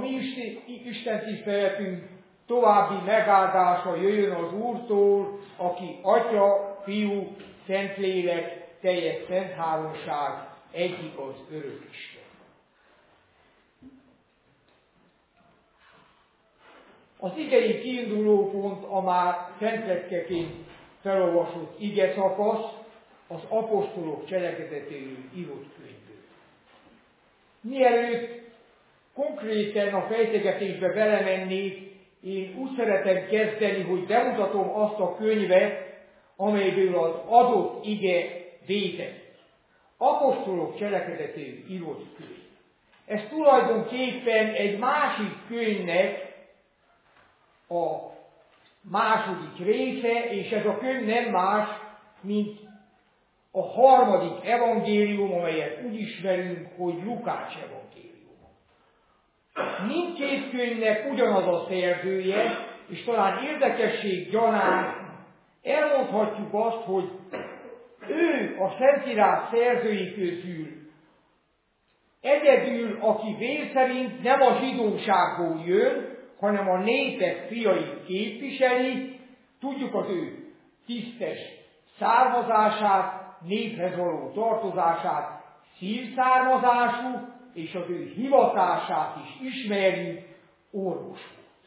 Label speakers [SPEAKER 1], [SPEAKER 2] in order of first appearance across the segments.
[SPEAKER 1] mi Isten tiszteletünk további megáldása jöjjön az Úrtól, aki Atya, Fiú, Szentlélek, teljes szent háromság, egyik az örök Isten. Az igei kiinduló pont a már szentletkeként felolvasott ige szakasz, az apostolok cselekedetéről írott könyvből. Mielőtt konkrétan a fejtegetésbe belemennék, én úgy szeretem kezdeni, hogy bemutatom azt a könyvet, amelyből az adott ige vétezik. Apostolok cselekedetéről írott könyv. Ez tulajdonképpen egy másik könyvnek a második része, és ez a könyv nem más, mint a harmadik evangélium, amelyet úgy ismerünk, hogy Lukács evangélium. Mindkét könyvnek ugyanaz a szerzője, és talán érdekesség gyanánt elmondhatjuk azt, hogy ő a Szentírás szerzői közül egyedül, aki vér szerint nem a zsidóságból jön, hanem a népek fiait képviseli, tudjuk az ő tisztes származását, néphez való tartozását, szívszármazású, és az ő hivatását is ismerjük, orvos volt.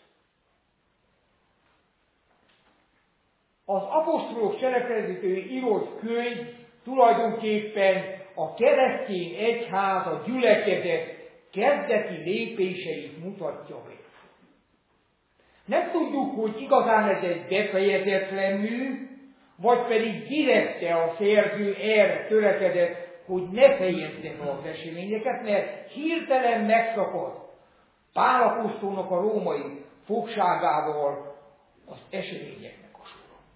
[SPEAKER 1] Az apostolok cselekedetéről írott könyv tulajdonképpen a keresztény egyház, a gyülekezet kezdeti lépéseit mutatja be. Nem tudjuk, hogy igazán ez egy befejezetlen mű, vagy pedig direkte a szerző erre törekedett, hogy ne fejezze be az eseményeket, mert hirtelen megszakad Pál apostolnak a római fogságával az eseményeknek a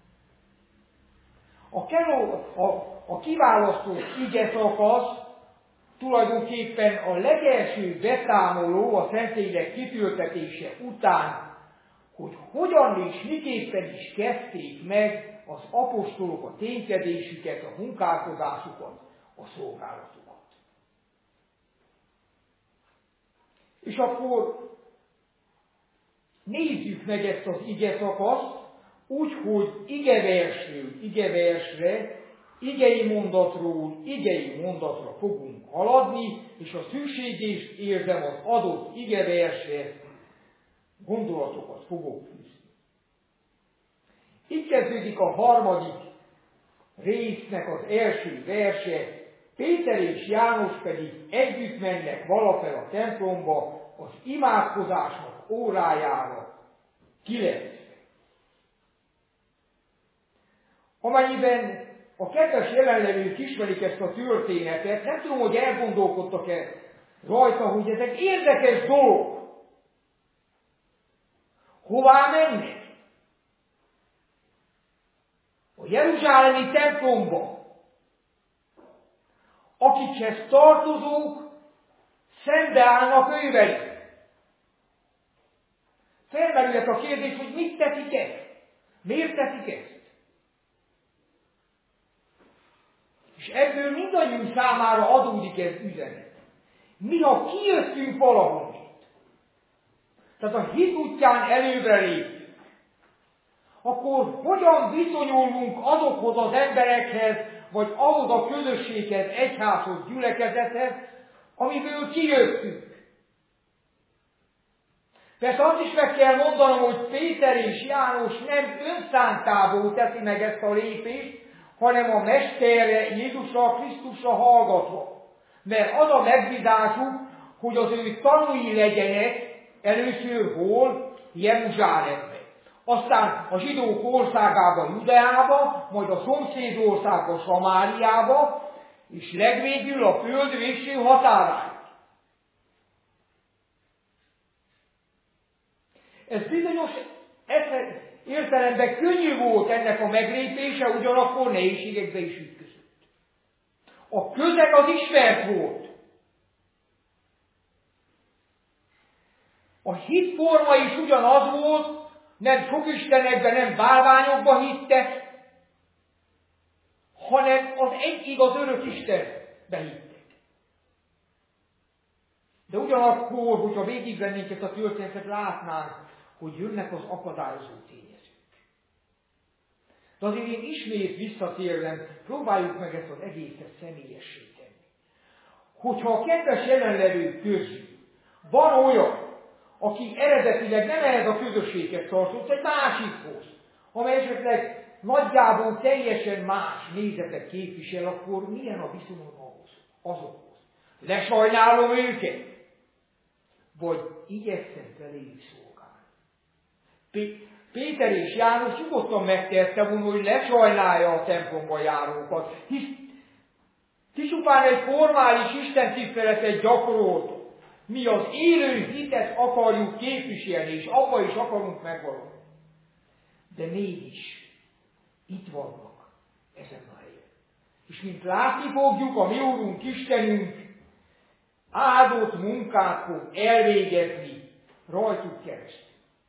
[SPEAKER 1] sora. A kiválasztott ige szakasz tulajdonképpen a legelső beszámoló a Szentlélek kitöltetése után, hogy hogyan és miképpen is kezdték meg az apostolok a ténykedésüket, a munkálkodásukat, a szolgálatukat. És akkor nézzük meg ezt az ige szakaszt, úgy, hogy igeversről igeversre, igei mondatra fogunk haladni, és a szükségést érzem az adott igeversre, gondolatokat fogok fűzni. Így kezdődik a harmadik résznek az első verse, Péter és János pedig együtt mennek valafel a templomba az imádkozásnak órájára 9-re. Amennyiben a kedves jelenlevők ismerik ezt a történetet, nem tudom, hogy elgondolkodtak-e rajta, hogy ez egy érdekes dolog. Hová mennek? A jeruzsálemi templomba. Akikhez tartozók szembeállnak ővelük. Felmerülhet a kérdés, hogy mit teszik ezt? Miért teszik ezt? És ebből mindannyiunk számára adódik ez üzenet. Mi, ha kijöttünk valahonnét, tehát a hit útján előbbre léptünk, akkor hogyan viszonyulunk azokhoz az emberekhez, vagy ahhoz a közösséghez, egyházhoz, gyülekezethez, amiből kijöttünk. Persze azt is meg kell mondanom, hogy Péter és János nem önszántából teszi meg ezt a lépést, hanem a Mesterre, Jézusra, Krisztusra hallgatva. Mert az a megbízásuk, hogy az ő tanúi legyenek először hol? Jeruzsálemben. Aztán a zsidók országába, Judeába, majd a szomszédországba, Samáriába, és legvégül a föld végső határáig. Ez bizonyos értelemben könnyű volt ennek a meglépése, ugyanakkor nehézségekbe is ütközött. A közeg az ismert volt. A hitforma is ugyanaz volt, nem sok istenekben, nem bálványokba hittek, hanem az egy igaz örök Istenbe hittek. De ugyanakkor, hogyha végigvennénk ezt a történetet, látnánk, hogy jönnek az akadályozó tényezők. De azért én ismét visszatérve, próbáljuk meg ezt az egészet személyessé tenni. Hogyha a kedves jelenlevők közül van olyan, aki eredetileg nem ehhez a közösséghez tartott, egy másikhoz, amely esetleg nagyjából teljesen más nézetet képvisel, akkor milyen a viszonyom azokhoz? Lesajnálom őket? Vagy igyekszem feléjük szolgálni? Péter és János nyugodtan megtehette volna, hogy lesajnálja a templomba járókat, hisz ti csupán egy formális istentiszteletet gyakoroltok. Mi az élő hitet akarjuk képviselni, és abba is akarunk megvalósítani. De mégis itt vannak ezen a helyen. És mint látni fogjuk, a mi Úrunk Istenünk áldott munkát fog elvégezni rajtuk keresztül.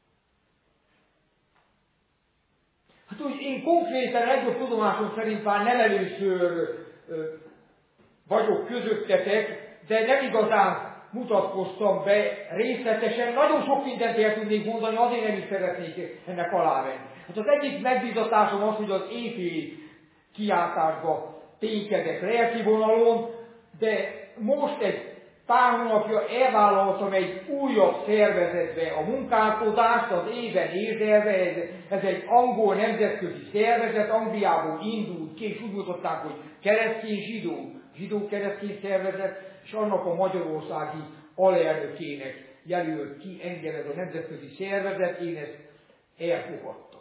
[SPEAKER 1] Hát úgy én konkrétan legjobb tudomásom szerint már nem először vagyok közöttetek, de nem igazán mutatkoztam be részletesen. Nagyon sok mindent el tudnék mondani, azért nem is szeretnék ennek alávenni. Hát az egyik megbízatásom az, hogy az éjféli kiáltásba ténykedek lelki vonalon, de most egy pár hónapja elvállaltam egy újabb szervezetbe a munkálkodást, az éven érzelve, ez egy angol nemzetközi szervezet, Angliából indult ki, és úgy mutatták, hogy zsidó-keresztény szervezet, és annak a magyarországi alelnökének jelölt ki engem ez a nemzetközi szervezet, én ezt elfogadtam.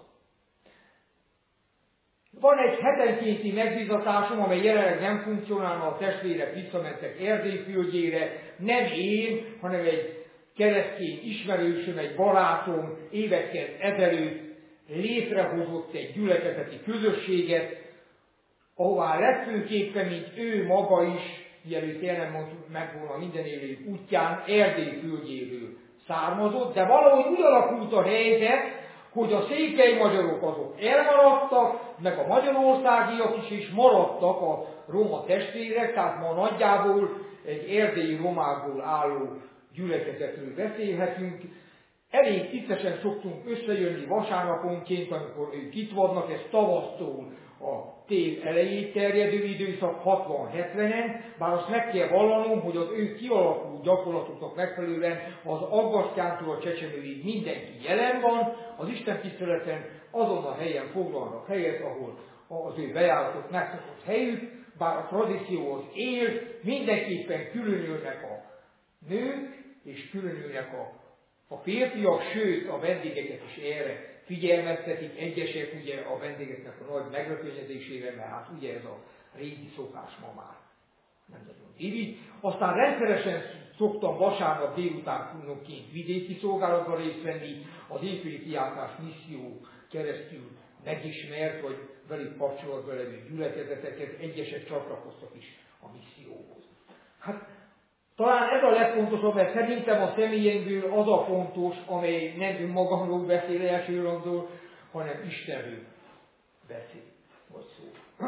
[SPEAKER 1] Van egy hetenkénti megbízatásom, amely jelenleg nem funkcionálna, a testvérek visszamentek Erdély földjére, nem én, hanem egy keresztény ismerősöm, egy barátom évekkel ezelőtt létrehozott egy gyülekezeti közösséget, ahová legfőképpen, mint ő maga is, mielőtt jelen megvolna minden élő útján, Erdély földjéről származott, de valahogy úgy alakult a helyzet, hogy a székely magyarok azok elmaradtak, meg a magyarországiak is, és maradtak a roma testvérek, tehát ma nagyjából egy erdélyi romákból álló gyülekezetről beszélhetünk. Elég tisztesen szoktunk összejönni vasárnaponként, amikor ők itt vannak, ez tavasztól a tél elejéig terjedő időszak 60-70-en, bár azt meg kell vallanom, hogy az ő kialakult gyakorlatoknak megfelelően az Aggasztyántól a Csecsemőig mindenki jelen van, az istentiszteleten azon a helyen foglalnak helyet, ahol az ő bejáratott megszokott helyük, bár a tradíció az él, mindenképpen különülnek a nők, és különülnek a férfiak, sőt a vendégeket is erre figyelmeztetik, egyesek ugye a vendégeknek a nagy meglepődésére, mert hát ugye ez a régi szokás ma már nem nagyon irigy. Aztán rendszeresen szoktam vasárnap délután tudnokként vidéki szolgálatban részt venni, az éjféli kiáltás misszió keresztül megismert, vagy velük kapcsolatban levő gyülekezeteket, egyesek csatlakoztak is a misszióhoz. Hát talán ez a legfontosabb, mert szerintem a személyemből az a fontos, amely nem önmagamról beszél elsőrangról, hanem Istenről beszél, vagy szó.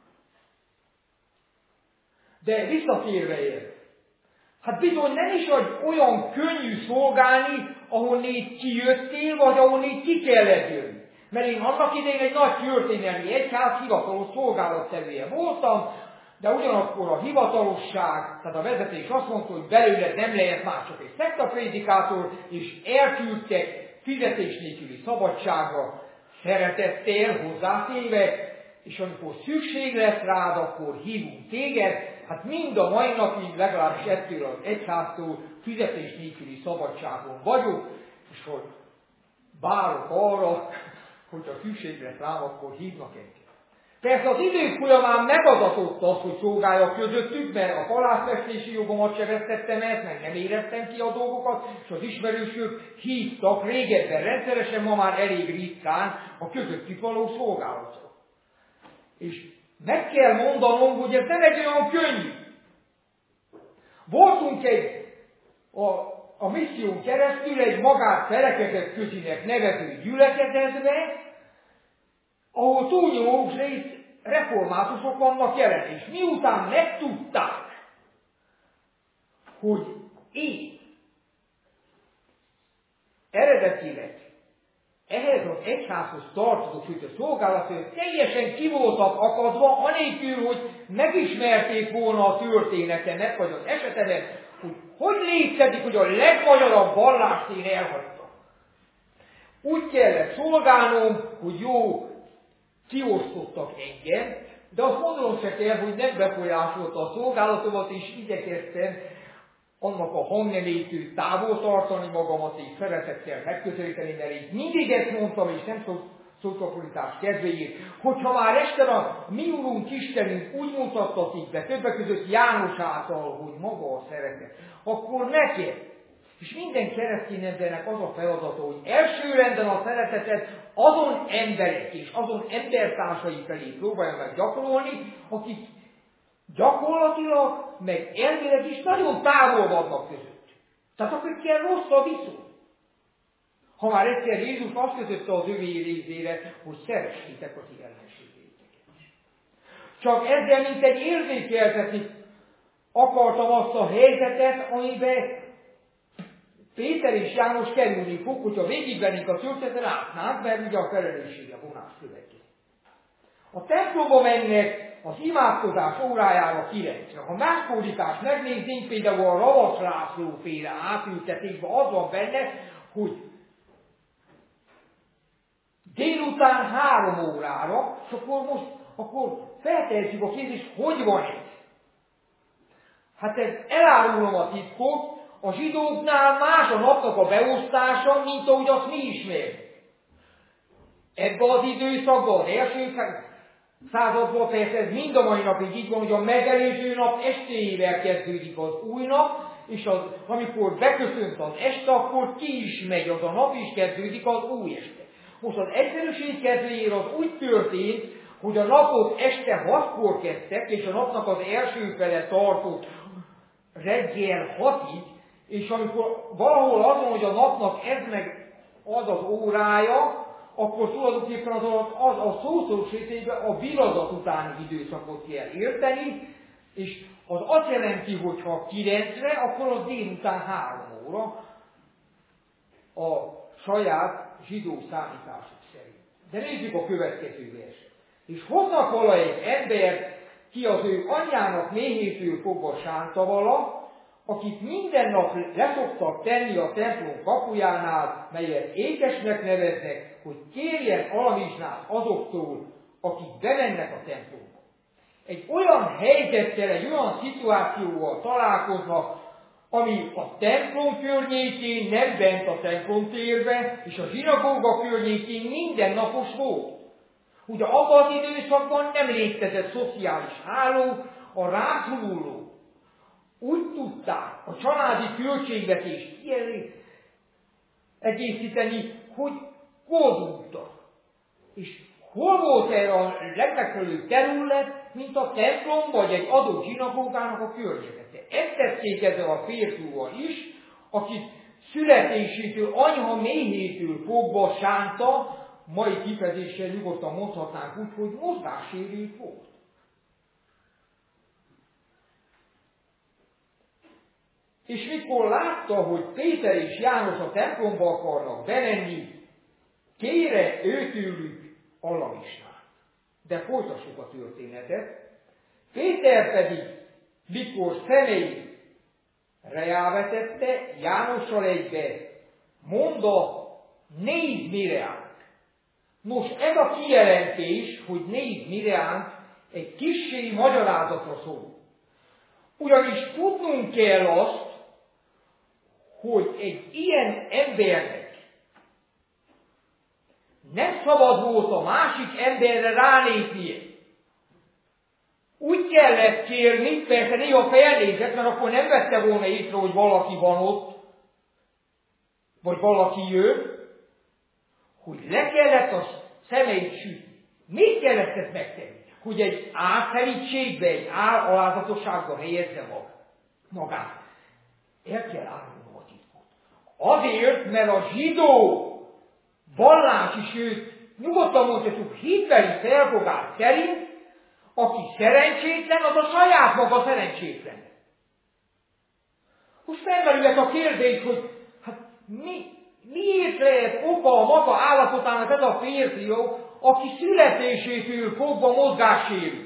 [SPEAKER 1] De visszatérve erre, hát bizony nem is olyan könnyű szolgálni, ahonnét kijöttél, vagy ahonnét ki kellett jönni. Mert én annak idején egy nagy történelmi egyház hivatalos szolgálattevője voltam, de ugyanakkor a hivatalosság, tehát a vezetés azt mondta, hogy belőled nem lehet már csak egy szektaprédikátor, és elküldtek fizetés nélküli szabadságra, szeretettel hozzátéve, és amikor szükség lesz rád, akkor hívunk téged. Hát mind a mai napig, legalábbis ettől az egyháztól fizetés nélküli szabadságon vagyok, és hogy várok arra, hogyha szükség lesz rám, akkor hívnak engem. Persze az idők folyamán megadatott az, hogy szolgáljak közöttük, mert a palászfestési jogomat se vesztettem el, meg nem éreztem ki a dolgokat, és az ismerősök hívtak régebben rendszeresen, ma már elég ritkán a közöttük való szolgálatra. És meg kell mondanom, hogy ez nem egy olyan könnyű. Voltunk a misszión keresztül egy magát felekezet közinek nevező gyülekezetbe, ahol túlnyomó részt reformátusok vannak jelen, és miután megtudták, hogy én eredetileg ehhez az egyházhoz tartozó, hogy a szolgálatok teljesen ki voltak akadva, anélkül, hogy megismerték volna a történetemet, vagy az esetemet, hogy létezik, hogy a legmagyarabb vallást én elhagytam. Úgy kellett szolgálnom, hogy jó, kiosztottak engem, de azt mondanom se kell, hogy nem befolyásolta a szolgálatomat, és igyekeztem annak a hangnemétől távol tartani magamat, és szeretettel megközelíteni, mert én mindig ezt mondtam, és nem szótapolitás kedvéért, hogyha már este a mi Urunk Istenünk úgy mutattatik be, többek között János által, hogy maga a szeretet, akkor neked, és minden keresztény embernek az a feladata, hogy elsőrendben a szeretetet azon emberek és azon embertársai felé próbálja meg gyakorolni, akik gyakorlatilag, meg elvileg is nagyon távol vannak között. Tehát akikkel rossz a viszony. Ha már egyszer Jézus azt közötte az övé részére, hogy szeressétek az ellenségeiteket. Csak ezzel, mint egy érzékeltetni akartam azt a helyzetet, amiben Péter és János kerülni fog, hogyha végigvennénk a történetet, látnánk, mert ugye a felelőssége vonás következik. A templomba mennek az imádkozás órájára 9-re. Ha más fordítást megnézzünk, például a Ravasz László féle átültetésben az van benne, hogy délután 3 órára, és akkor feltehetjük a kérdést, hogy van ez? Hát ez elárulom a titkot, a zsidóknál más a napnak a beosztása, mint ahogy azt mi ismerjük. Ebben az időszakban, az első században persze ez mind a mai napig így van, hogy a megelőző nap estéjével kezdődik az új nap, és amikor beköszönt az este, akkor ki is megy az a nap, és kezdődik az új este. Most az egyszerűség kedvéért az úgy történt, hogy a napok este 6-kor kezdtek, és a napnak az első fele tartott reggel 6-ig, és amikor valahol az van, hogy a napnak ez meg az az órája, akkor tulajdonképpen az a szószoros részében a vilazat utáni időszakot kell érteni, és az azt jelenti, hogy ha 9-re, akkor az délután 3 óra a saját zsidó számításuk szerint. De nézzük a következő verset. És hoznak vala egy embert, ki az ő anyjának méhétől fogva sánta vala, akit minden nap leszoktak tenni a templom kapujánál, melyet ékesnek neveznek, hogy kérjen alamizsnát azoktól, akik bemennek a templomba. Egy olyan helyzettel, egy olyan szituációval találkoznak, ami a templom környékén, nem bent a templomtérben, és a zsinagóga környékén mindennapos volt. Ugye abban az időszakban nem létezett szociális háló, a rászoruló úgy tudták a családi költségvetést egészíteni, hogy koldultak. És hol volt erre a legmegfelelőbb terület, mint a templom vagy egy adott zsinagógának a környezete. Ezt tették ezzel a férfiúval is, akit születésétől, anyha méhétől fogva sánta, mai kifejezéssel nyugodtan mondhatnánk úgy, hogy mozgássérült volt. És mikor látta, hogy Péter és János a templomba akarnak bemenni, kére őtőlük alamizsnát. De folytassuk a történetet. Péter pedig, mikor szemeit reávetette, Jánossal egybe, mondta, nézd mireánk. Nos, ez a kijelentés, hogy nézd mireánk, egy kissé magyarázatra szól. Ugyanis tudnunk kell azt, hogy egy ilyen embernek nem szabad volt a másik emberre rálépnie. Úgy kellett kérni, persze néha felnézett, mert akkor nem vette volna észre, hogy valaki van ott, vagy valaki jön, hogy le kellett a szemeit sütni. Mit kellett ezt megtenni? Hogy egy álszerítségbe, egy alázatosságba helyezze magát. El kell árulnom a titkot. Azért, mert a zsidó vallási, sőt, nyugodtan mondhatjuk, hitbeli felfogás szerint, aki szerencsétlen, az a saját maga szerencsétlen. Most felmerülhet a kérdés, hogy hát miért lehet oka a maga állapotának ez a férfi, aki születésétől fogva mozgássérült.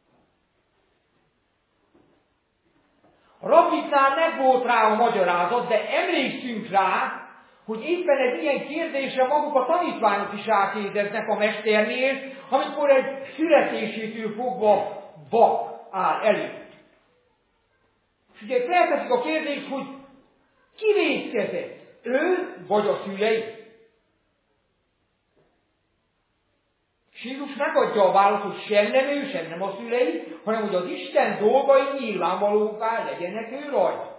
[SPEAKER 1] A rabbiknál megvolt rá a magyarázat, de emlékszünk rá, hogy éppen egy ilyen kérdésre maguk a tanítványok is rákérdeznek a mesternél, amikor egy születésétől fogva vak áll elő. És ugye felteszik a kérdést, hogy ki vétkezett? Ő vagy a szülei? És Jézus megadja a választ, hogy sem nem ő, sem nem a szülei, hanem hogy az Isten dolgai nyilvánvalóvá legyenek ő rajta.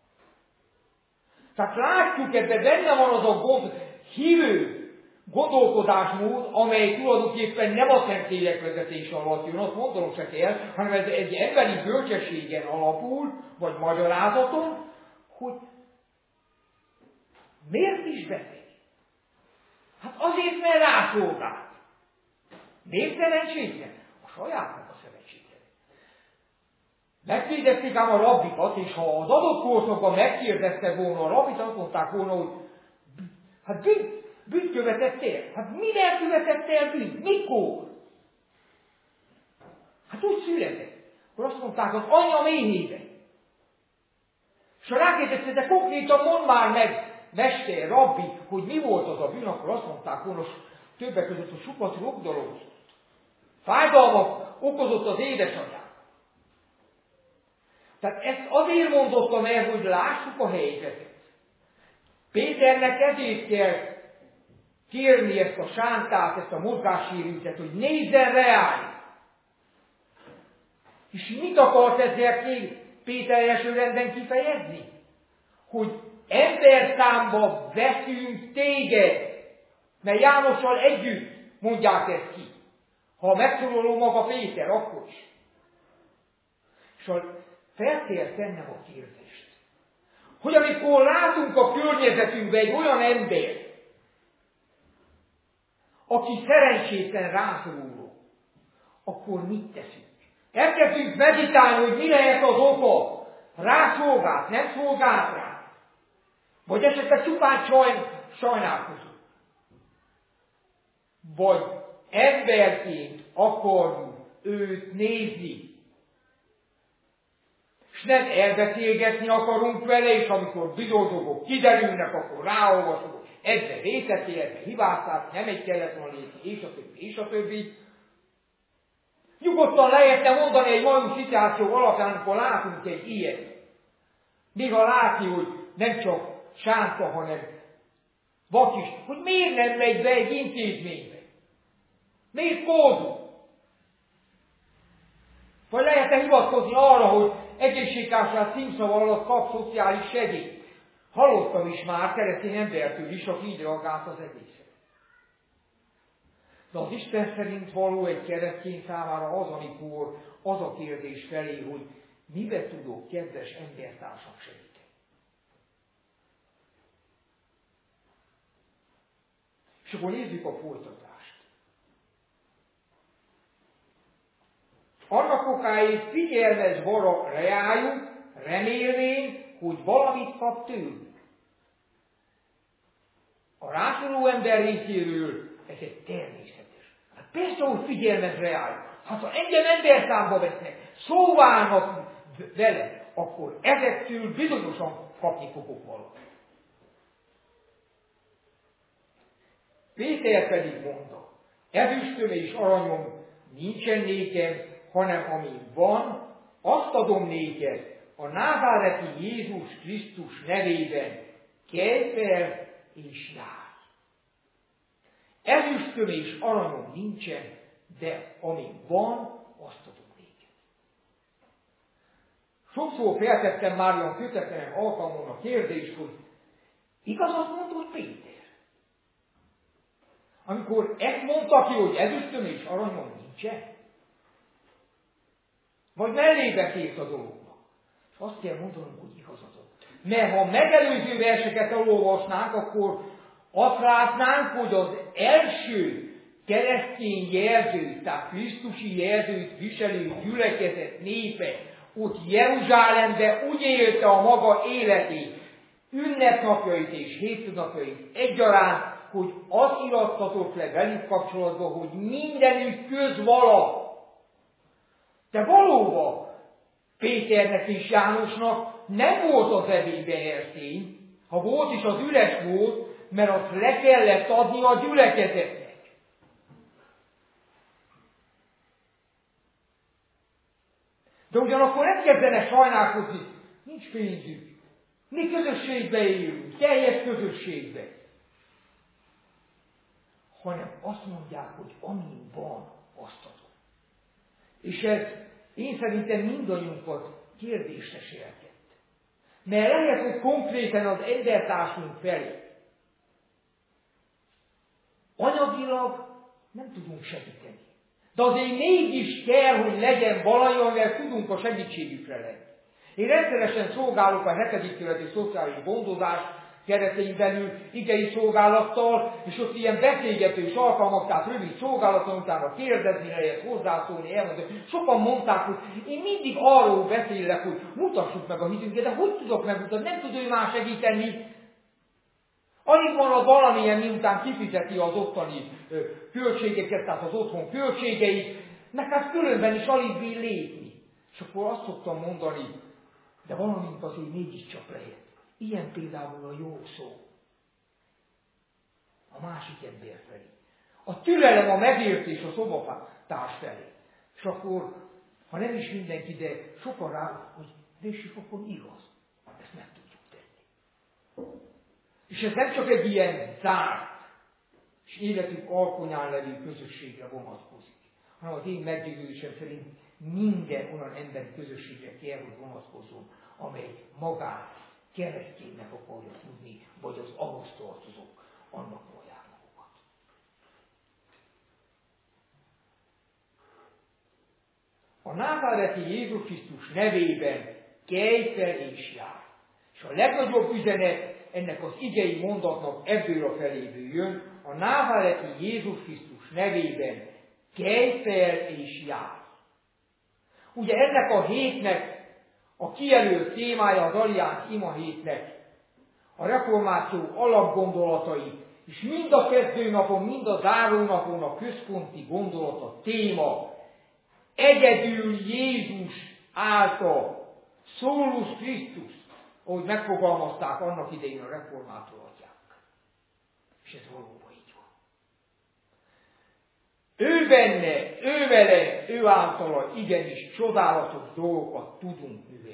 [SPEAKER 1] Tehát látjuk, ebben benne van az a hívő gondolkodásmód, amely tulajdonképpen nem a szentélyek vezetése alatt jön, azt mondanom se kell, hanem ez egy emberi bölcsességen alapul, vagy magyarázaton, hogy miért is beteg? Hát azért, mert rászolgált. Miért szerencsétlen? A sajátnak a szerencsétlen. Megkérdezték ám a rabbikat, és ha az adott korszakban megkérdezte volna a rabbit, azt mondták volna, hogy hát bűnt követett el. Hát mivel követett el bűnt? Mikor? Hát úgy született. Akkor azt mondták, az anyja méhében. És ha rákérdezte, de konkrétan mondd már meg, mester, rabbi, hogy mi volt az a bűn, akkor azt mondták volna, többek között, hogy sokat rogdolózott. Fájdalmat okozott az édesanyám. Tehát ezt azért mondottam el, hogy lássuk a helyzetet. Péternek ezért kell kérni ezt a sántát, ezt a mozgássérültet, hogy nézzen reális. És mit akart ezzel Péter első rendben kifejezni? Hogy emberszámba veszünk téged, mert Jánossal együtt mondják ezt ki. Ha megszólaló maga Péter, akkor is. És fel kell tennem a kérdést, hogy amikor látunk a környezetünkben egy olyan ember, aki szerencsétlen rászoruló, akkor mit teszünk? Elkezdünk meditálni, hogy mi lehet az oka. Rászolgált, nem szolgált rá. Vagy esetleg csupán sajnálkozunk. Vagy emberként akarjuk őt nézni. És nem elbeszélgetni akarunk vele, és amikor bizony dolgok kiderülnek, akkor ráolvasunk, hogy ebbe vétettél, ebbe hibáztál, nem egy kellett volna lépni, és a többi, és a többi. Nyugodtan lehetne mondani egy mai szituáció alapján, amikor látunk egy ilyet. Néha látni, hogy nem csak sánta, hanem vak is, hogy miért nem megy be egy intézménybe? Miért kódul? Vagy lehet-e hivatkozni arra, hogy egészségtársaság címszava alatt kap szociális segélyt? Hallottam is már keresztény embertől is, aki így reagált az egészre. De az Isten szerint való egy keresztény számára az, amikor az a kérdés felé, hogy mibe tudok kedves embertársam segíteni. És akkor nézzük a folytatást. Annak okáért figyelmes vara reájuk, remélvén, hogy valamit kap tőlük. A rászoruló ember részéről ez egy természetes. Hát persze, hogy figyelmes reájuk. Hát ha engem emberszámba vesznek, szóválnak vele, akkor ezektől bizonyosan kapni fogok valamit. Péter pedig mondta, ezüstöm és aranyom nincsen néked, hanem ami van, azt adom néked, a názáreti Jézus Krisztus nevében, kelj fel és járj. Ezüstöm és aranyom nincsen, de ami van, azt adom néked. Sokszor feltettem már olyan kötetlen alkalmon a kérdést, hogy igazat mondott Péter? Amikor ezt mondta ki, hogy ezüstöm és aranyom nincsen? Vagy mellébe kért a dolognak? És azt kell mondanom, hogy igazadott. Mert ha megelőző verseket elolvasnánk, akkor azt látnánk, hogy az első keresztény jelzőt, tehát Krisztusi jelzőt viselő gyülekezet népe ott Jeruzsálembe úgy élte a maga életét, ünnepnapjait és hétköznapjait egyaránt, hogy az irattatott le velük kapcsolatban, hogy mindenütt közvala. De valóban Péternek és Jánosnak nem volt az ebédbe erszény, ha volt is, az üres volt, mert azt le kellett adni a gyülekezetnek. De ugyanakkor nem kezdenek sajnálkozni, nincs pénzük, mi közösségbe élünk, teljes közösségbe. Hanem azt mondják, hogy amin van, azt adom. És ez én szerintem mindannyiunkat kérdésre sértett. Mert lehet, hogy konkrétan az embertársunk felé anyagilag nem tudunk segíteni. De azért mégis kell, hogy legyen valami, amivel tudunk a segítségükre lenni. Én rendszeresen szolgálok a 7. kerületi szociális gondozás keretein belül igei szolgálattal, és ott ilyen beszélgetős alkalmak, tehát rövid szolgálaton, utána kérdezni lehet, hozzászólni, elmondani. Sokan mondták, hogy én mindig arról beszélek, hogy mutassuk meg a hitünket, de hogy tudok megmutatni, nem tud ő már segíteni. Alig van az valamilyen, miután kifizeti az ottani költségeket, tehát az otthon költségeit, meg hát különben is alig bír lépni. És akkor azt szoktam mondani, de valamint azért mégiscsak lehet. Ilyen például a jó szó a másik ember felé. A türelem, a megértés a szobatárs felé. És akkor, ha nem is mindenki, de sokan rá, hogy végsőfokon igaz. Ezt meg tudjuk tenni. És ez nem csak egy ilyen zárt, és életünk alkonyán levő közösségre vonatkozik, hanem az én meggyőződésem szerint minden olyan emberi közösségre kell, hogy vonatkozzon, amely magát kereszténynek akarja tudni, vagy az ahhoz tartozók, annak mondják magukat. A názáreti Jézus Krisztus nevében kelj fel és jár. És a legnagyobb üzenet ennek az igei mondatnak ebből a feléből jön, a názáreti Jézus Krisztus nevében kelj fel és jár. Ugye ennek a hétnek a kijelölt témája az Alliánz ima hétnek, a reformáció alapgondolatai, és mind a kezdőnapon, mind a zárónapon a központi gondolata, téma, egyedül Jézus által, Solus Christus, ahogy megfogalmazták annak idején a reformátor atyák. És ez valóban így van. Ő benne, ő vele, ő általa igenis csodálatos dolgokat tudunk művelni.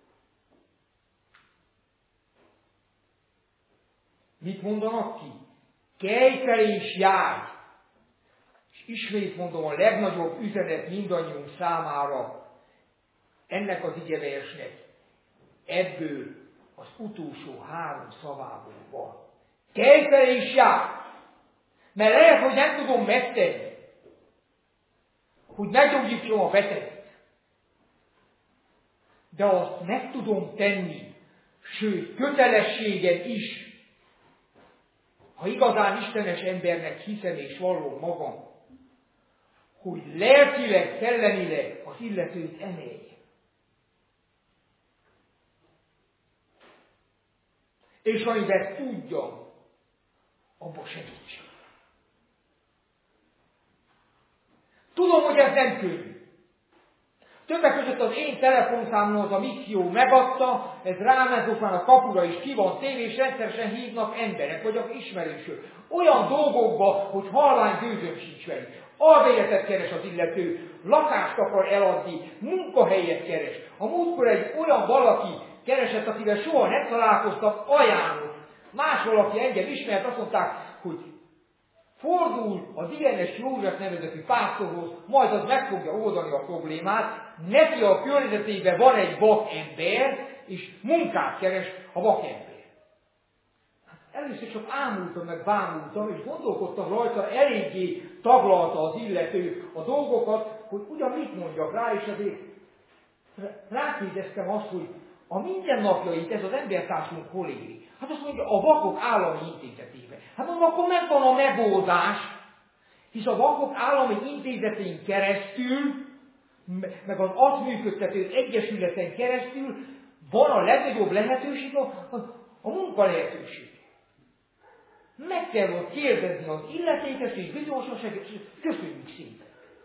[SPEAKER 1] Mit mondanak ki? Kelj fel és járj! És ismét mondom, a legnagyobb üzenet mindannyiunk számára ennek az igeversnek ebből az utolsó 3 szavából van. Kelj fel és járj! Mert lehet, hogy nem tudom megtenni, hogy meggyógyítsam a beteget. De azt meg tudom tenni, sőt, kötelességem is, ha igazán istenes embernek hiszem és vallom magam, hogy lelkileg, szellemileg az illetőt emelje. És amiben tudjam, abba segítsem. Tudom, hogy ez nem könnyű. Többek között az én telefonszámomhoz a misszió megadta, ez rám ezután a kapura is ki van téve, és rendszeresen hívnak emberek, vagy az ismerősök. Olyan dolgokba, hogy halvány gőzöm sincs velük. Albérletet keres az illető, lakást akar eladni, munkahelyet keres. A múltkor egy olyan valaki keresett, akivel soha nem találkoztam, ajánlott. Más valaki engem ismert, azt mondták, hogy fordul az INS József nevezetű pásztorhoz, majd az meg fogja oldani a problémát. Neki a környezetében van egy vakember, és munkát keres a vakember. Először csak ámultam, meg bámultam, és gondolkodtam rajta, eléggé taglalta az illető a dolgokat, hogy ugyan mit mondjak rá, és azért rákérdeztem azt, hogy a mindennapjait ez az embertársunk hol éli. Hát azt mondja, a vakok állami intézetében. Hát mondom, akkor megvan a megoldás, hisz a vakok állami intézetén keresztül meg az azt működtető egyesületen keresztül van a legnagyobb lehetőség a munka lehetőség. Meg kell ott kérdezni az illetékes és bizonyosan segítséget. Köszönjük szépen!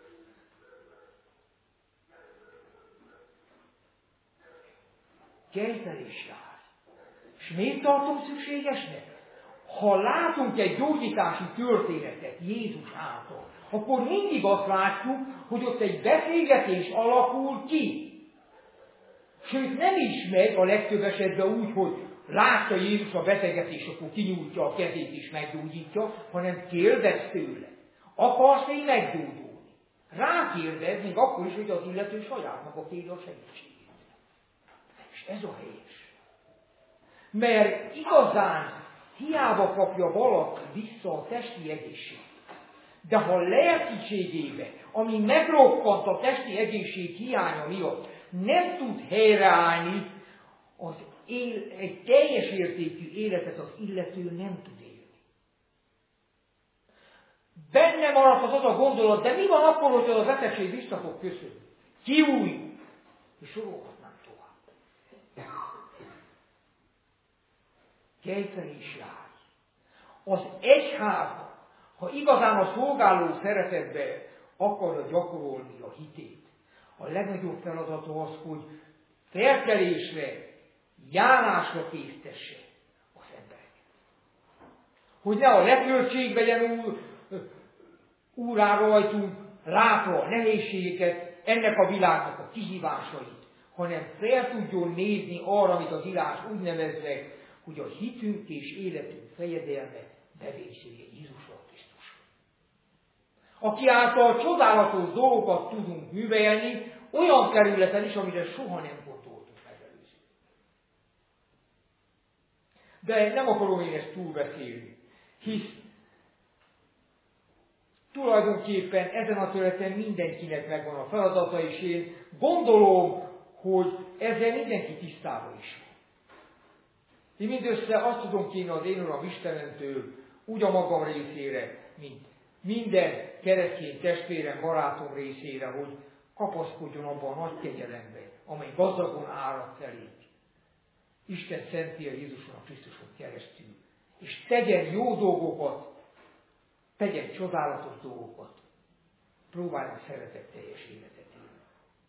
[SPEAKER 1] Kegytelés jár. És miért tartom szükségesnek? Ha látunk egy gyógyítási történetet Jézus által, akkor mindig azt látjuk, hogy ott egy beszélgetés alakul ki. Sőt, nem is megy a legtöbb esetben úgy, hogy látta Jézus a beteget, és akkor kinyújtja a kezét és meggyógyítja, hanem kérdez tőle. Akarsz én meggyógyulni? Rákérdez, még akkor is, hogy az illető saját maga kéri a segítségét. És ez a helyes. Mert igazán hiába kapja valaki vissza a testi egészséget. De ha lelkiségébe, ami megrokkant a testi egészség hiánya miatt, nem tud helyreállni, egy teljes értékű életet az illető nem tud élni. Benne maradt az a gondolat, de mi van akkor, hogy az a betegség vissza fog köszönni? Kiújul, és sorolhatnám tovább. Kegytelés jár. Az egyház, ha igazán a szolgáló szeretetbe akarja gyakorolni a hitét, a legnagyobb feladata az, hogy felkelésre, járásra késztesse az embereket. Hogy ne a lepöltség vegyen úrá rajtunk, látva a nehézségeket, ennek a világnak a kihívásait, hanem fel tudjon nézni arra, amit az írás úgy neveznek, hogy a hitünk és életünk fejedelme bevésője Jézusra Krisztusra. Aki által csodálatos dolgokat tudunk művelni, olyan területen is, amire soha nem gondoltunk megelőző. De nem akarom én ezt túlbeszélni, hisz tulajdonképpen ezen a területen mindenkinek megvan a feladata, és én gondolom, hogy ezzel mindenki tisztában is van. Én mindössze azt tudom kérni az én Uram Istenemtől, úgy a magam részére, mint minden keresztény testvérem, barátom részére, hogy kapaszkodjon abban a nagy kegyelemben, amely gazdagon árad felénk. Isten szentélye Jézuson a Krisztuson keresztül, és tegyen jó dolgokat, tegyen csodálatos dolgokat, próbáljon szeretetteljes életet élni.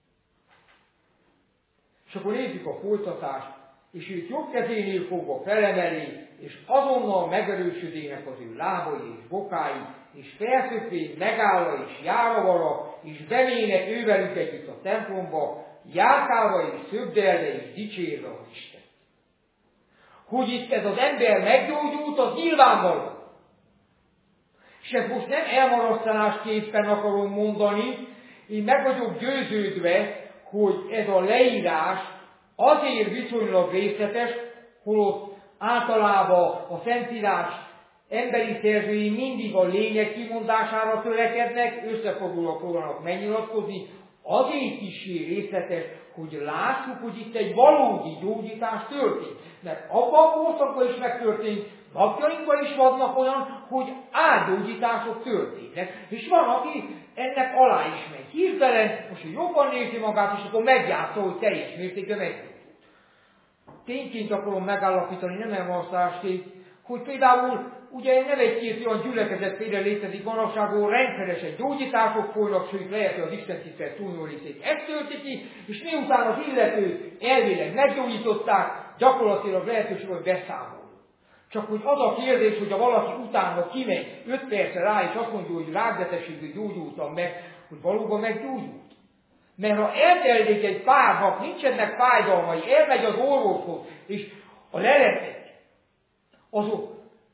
[SPEAKER 1] És akkor nézzük a folytatást, és őt jobb kezénél fogva felemeli, és azonnal megerősödének az ő lábai és bokái, és felszökvén megállva és járva vala, és bemének ővelük együtt a templomba, járkálva és szögdelve és dicsérve az Isten. Hogy itt ez az ember meggyógyult, az nyilvánvaló. És ezt most nem elmarasztalásképpen akarom mondani, én meg vagyok győződve, hogy ez a leírás azért viszonylag részletes, holott általában a Szentírás emberi szerzői mindig a lényeg kimondására törekednek, összefoglalóan próbálnak megnyilatkozni, azért is részletes, hogy lássuk, hogy itt egy valódi gyógyítás történt. Mert abban a korszakban is megtörtént, napjainkban is vannak olyan, hogy álgyógyítások történnek. És van, aki ennek alá is megy. Hirtelen, most jobban nézi magát, és akkor megjátsza, hogy teljes mértékben meggyógyult. Tényként akarom megállapítani, nem elmarasztalásként, hogy például ugye nem egy-két olyan gyülekezet például létezik manapság, ahol rendszeresen gyógyítások folynak, sőt lehet, hogy az Isten tisztelet túlnyúló részét ezt tölti ki, és miután az illetőt elvileg meggyógyították, gyakorlatilag lehetőség, hogy beszámol. Csak hogy az a kérdés, hogy ha valaki utána kimegy 5 percre rá, és azt mondja, hogy rákbetegségből gyógyultam meg, hogy valóban meggyógyult. Mert ha eltelik egy pár nap, nincsenek fájdalmai, elmegy az orvoshoz, és a leletek, azok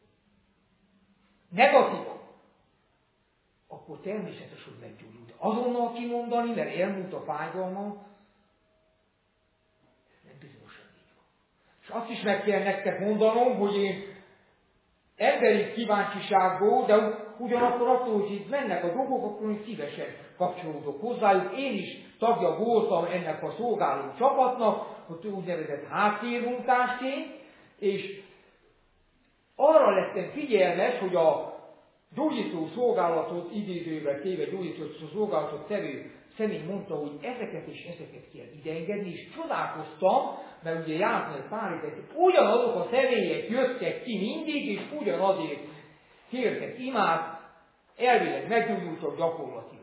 [SPEAKER 1] negatívak, akkor természetes, hogy meggyógyult. Azonnal kimondani, mert elmúlt a fájdalma, nem bizonyosan így van. És azt is meg kell nektek mondanom, hogy én emberi kíváncsiságból, de ugyanakkor attól, hogy itt mennek a dolgok, akkor én szívesen kapcsolódok hozzájuk. Én is tagja voltam ennek a szolgáló csapatnak, hogy úgynevezett háttérmunkásként, és arra lettem figyelmes, hogy a gyógyító szolgálatot, idézővel téve gyógyító szolgálatot tevő személy mondta, hogy ezeket és ezeket kell ideengedni, és csodálkoztam, mert ugye járt meg pár évet, ugyanazok a személyek jöttek ki mindig, és ugyanazért kértek imát, elvileg meggyógyultak, gyakorlatilag.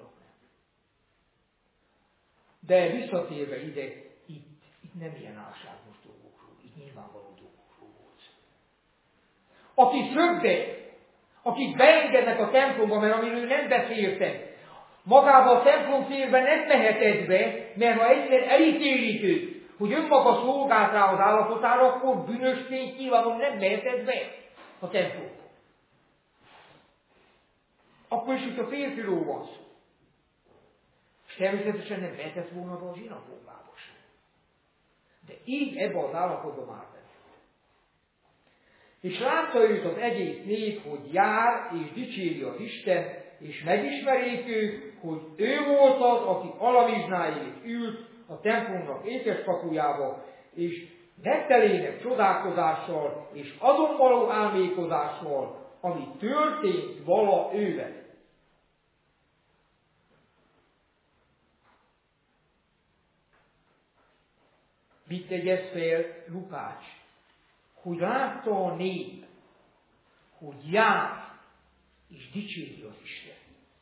[SPEAKER 1] De visszatérve ide, itt nem ilyen álságos dolgokról, itt nyilvánvaló dolgokról volt szó. Akik szögdek, akik beengednek a templomba, mert amiről nem beszéltek, magába a templomtérben nem mehetett be, mert ha egyszer elítélik őt, hogy önmaga szolgált rá az állapotára, akkor bűnösként nyilvánvalóan nem mehetett be a templomba. Akkor is itt a férfiról van szó. És természetesen nem mehetett volna be a zsinagógába sem. De így ebbe az állapotban már benne. És látta őt az egész nép, hogy jár és dicséri az Isten, és megismerik ők, hogy ő volt az, aki alamizsnáért ült a templomnak ékeskapujába, és megtelének csodálkozással és azon való álmékozással, ami történt vala ővel. Mit tegyez fel Lukács? Hogy látta a nép, hogy jár és dicséri az Isten.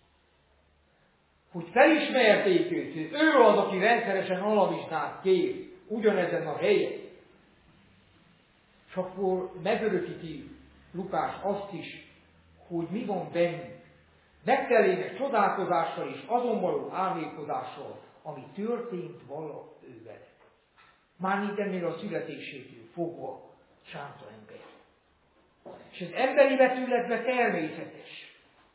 [SPEAKER 1] Hogy felismerték őt, hogy ő az, aki rendszeresen alamizsnát kér ugyanezen a helyen. És akkor megörökíti Lukács azt is, hogy mi van bennünk. Megtelének csodálkozással és azon való álmékozással, ami történt vala ővel. Mármint ennél a születésétől fogva sánta ember. És az emberi vetületben természetes.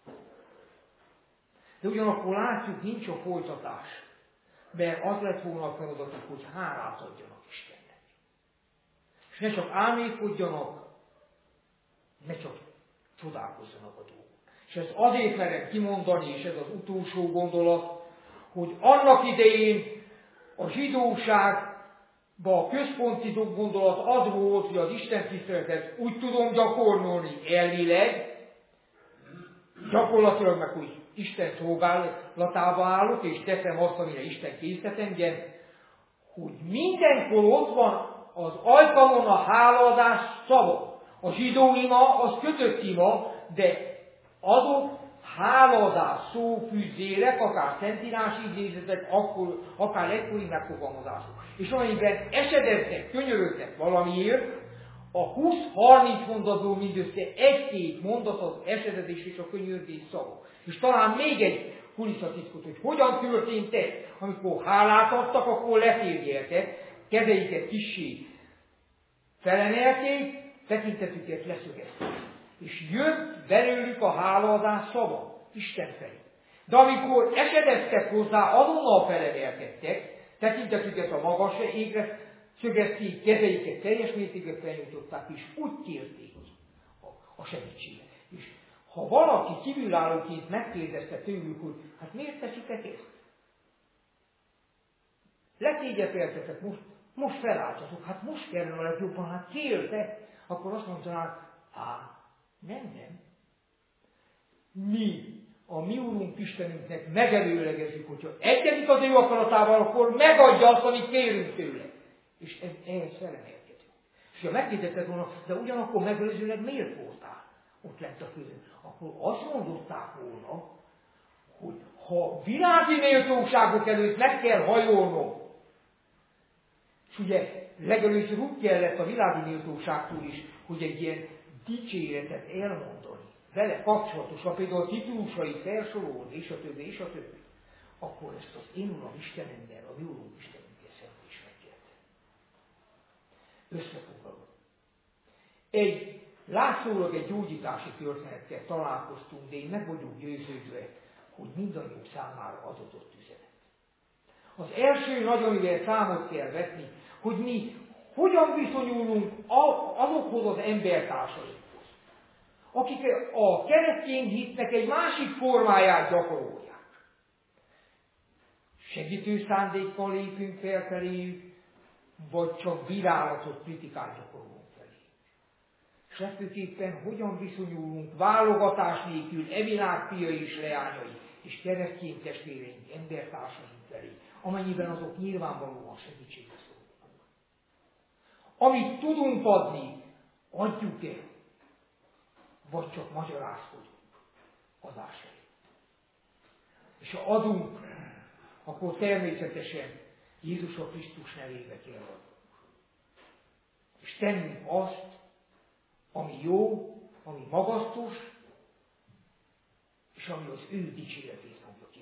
[SPEAKER 1] De ugyanakkor látjuk, nincs a folytatás. Mert az lett volna a feladatuk, hogy hálát adjanak Istennek. És ne csak álmékodjanak, ne csak csodálkozzanak a dolgok. És ezt azért merem kimondani, és ez az utolsó gondolat, hogy annak idején a zsidóságban a központi gondolat az volt, hogy az Isten tiszteletet úgy tudom gyakorolni elvileg, gyakorlatilag meg úgy Isten szolgálatába állok, és teszem azt, amire Isten készített engem, hogy mindenkor ott van az ajkamon a hálaadás szava. A zsidó ima, az kötött ima, de azok hálaadás szófűzélek, akár szentírási idézetek, akár egykori megfogalmazások. És amelyben esedeztek, könyörögtek valamiért, a 20-30 mondatból mindössze egy-két mondat az esedezés és a könyörgés szava. És talán még egy kulisszatitkot, hogy hogyan történt ez, amikor hálát adtak, akkor letérjeltek, kezeiket kissé felemelték, tekintetüket leszögezték. És jött belőlük a hálaadás szava, Isten felé. De amikor esedeztek hozzá, azonnal felemelkedtek, tekintetüket a magas égre szögezték, kezeiket teljes mértékben felnyújtották, és úgy kérték a segítséget. És ha valaki kívülállóként megkérdezte tőlük, hogy hát miért teszitek ezt? Letégyepeltetek, most felálltatok, hát most kellene a legjobban, hát kértek, akkor azt mondanák, nem. Mi, a mi Úrunk Istenünknek megelőlegezzük, hogyha egyezik az ő akaratával, akkor megadja azt, amit kérünk tőle. És ehhez felemelkedünk. És ha megkérdezted volna, de ugyanakkor megelőzőleg miért voltál ott lent a közön? Akkor azt mondották volna, hogy ha világi méltóságok előtt meg kell hajolnom, és ugye legelőször úgy kellett a világi méltóságtól is, hogy egy ilyen dicséretet elmondani, vele kapcsolatosan, például a titulusai felsorolni, és a többi, akkor ezt az én Uram Istenemmel, a mi Úrunk Istenünkkel szemben is megérte. Összefoglalva. Látszólag egy gyógyítási történettel találkoztunk, de én meg vagyok győződve, hogy mindannyiunk számára adott üzenet. Az első nagy, amivel számot kell vetni, hogy mi hogyan viszonyulunk azokhoz az embertársainkhoz, akik a keresztény hitnek egy másik formáját gyakorolják. Segítő szándékkal lépünk fel feléjük, vagy csak bírálatot, kritikát gyakorolunk feléjük. És legfőképpen hogyan viszonyulunk válogatás nélkül világ fiai és leányai, és keresztény testvéreink, embertársaink felé, amennyiben azok nyilvánvalóan segítségre szólnak. Amit tudunk adni, adjuk el, vagy csak magyarázkodunk adás elé. És ha adunk, akkor természetesen Jézus a Krisztus nevébe kell adnunk. És tennünk azt, ami jó, ami magasztos, és ami az ő dicséretét fogja